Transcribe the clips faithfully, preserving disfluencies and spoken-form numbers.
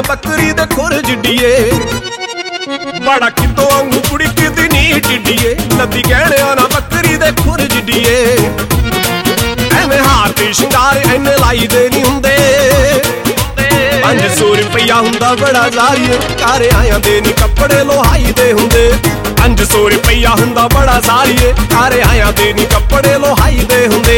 ਬੱਕਰੀ ਦੇ ਖੁਰ ਜਿੱਡੀਏ ਬੜਾ ਕਿਤੋਂ ਵਾਂਗੂ ਕੁੜੀ ਕਿਦੀ ਨੀ ਟਿੱਡੀਏ ਲੱਦੀ ਗਹਿਣਿਆਂ ਨਾ ਬੱਕਰੀ ਦੇ ਖੁਰ ਜਿੱਡੀਏ ਐਵੇਂ ਹਾਰ ਤੇ ਸ਼ਿੰਗਾਰ ਐਨੇ ਲਾਈ ਦੇ ਨੀ ਹੁੰਦੇ ਪੰਜ ਸੌ ਰੁਪਈਆ ਹੁੰਦਾ ਬੜਾ ਜ਼ਾਰੀਏ ਘਰ ਆਇਆਂ ਦੇ ਨੀ ਕੱਪੜੇ ਲੋਹਾਈ ਦੇ ਹੁੰਦੇ ਪੰਜ ਸੌ ਰੁਪਈਆ ਹੁੰਦਾ ਬੜਾ ਜ਼ਾਰੀਏ ਘਰ ਆਇਆਂ ਦੇ ਨੀ ਕੱਪੜੇ ਲੋਹਾਈ ਦੇ ਹੁੰਦੇ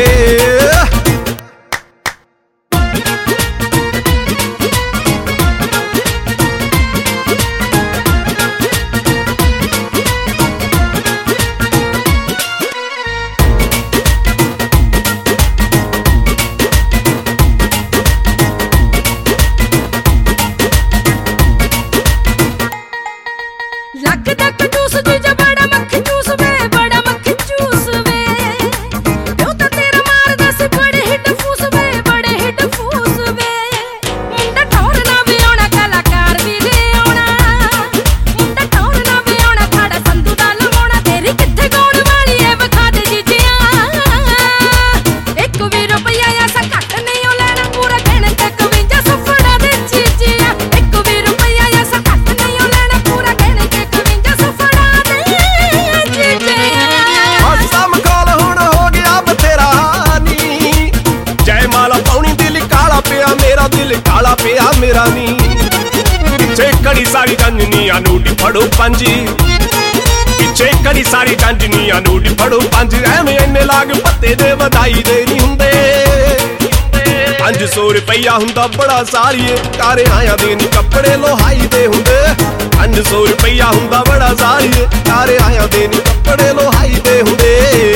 काला पिया मेरा नी पिछे कड़ी सारी कंजनिया नूटी फड़ो पंजी पिछे कड़ी सारी कंजनिया नूटी फड़ो पंज एवें इन्ने लाग पत्ते दे वधाई दे नी हुंदे पंज सौ रुपया हुंदा बड़ा सारिए कारे आया दे नी कपड़े लोहाई दे हुंदे पंज सौ रुपया हुंदा बड़ा सारिए कारे आया दे नी कपड़े लोहाई दे हुंदे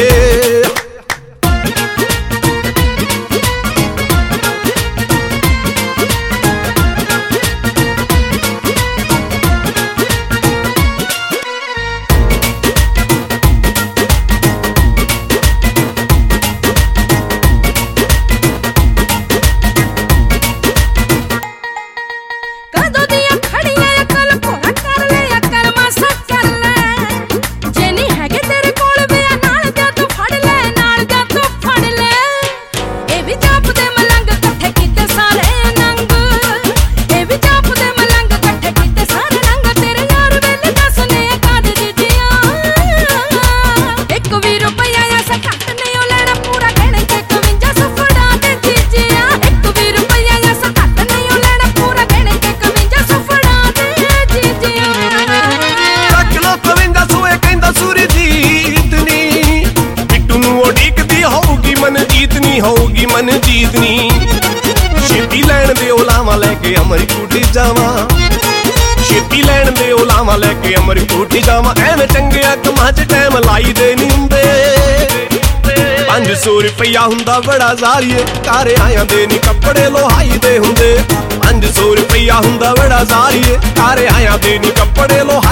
होगी मन जीतनी छेती लैन दे ओलावा लैके अमरी कूटी जावा छेती लैन दे ओलावा लैके अमरी कूटी जावा एवें चंगिया कमां च टाइम लाई दे नी हुंदे पंज सौ रुपया हुंदा बड़ा ज़ारिए घर आया दे नी कपड़े लोहाई दे हुंदे पंज सौ रुपया हुंदा बड़ा ज़ारिए घर आया दे नी कपड़े लोहाई